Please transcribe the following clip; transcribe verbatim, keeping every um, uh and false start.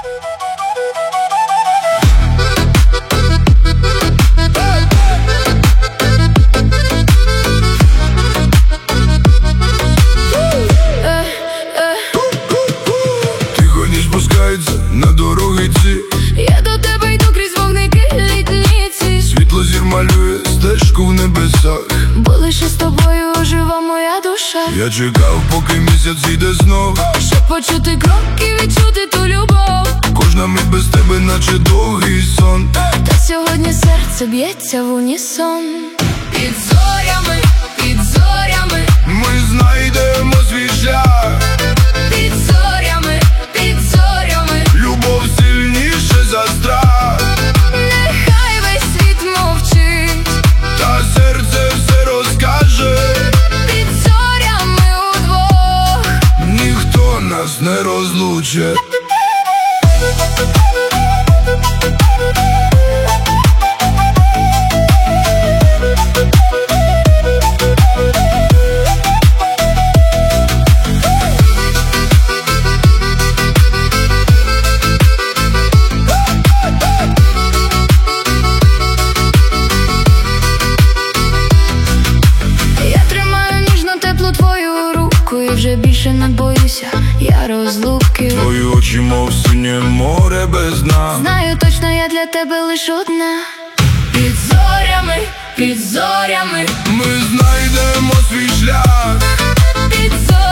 Тихо ніч спускається на дороги ці. Я до тебе йду крізь вогники літниці. Світло зір малює стежку в небесах, Бо лише з тобою ожива моя душа. я чекав, поки місяць йде знов, Щоб почути кроки, відчути ту любов. кожна мить без тебе, наче довгий сон. Та сьогодні серце б'ється в унісон. Під зорями, під зорями, Ми знайдемо свій шлях. під зорями, під зорями. Любов сильніше за страх, Нехай весь світ мовчить, та серце все розкаже. під зорями удвох. Ніхто нас не розлучить. Я тримаю ніжно теплу твою руку і вже більше не боюся я розлуки. Твої очі, мов синє море без дна. Знаю точно, я для тебе лиш одна. Під зорями, під зорями, Ми знайдемо свій шлях. під зорями.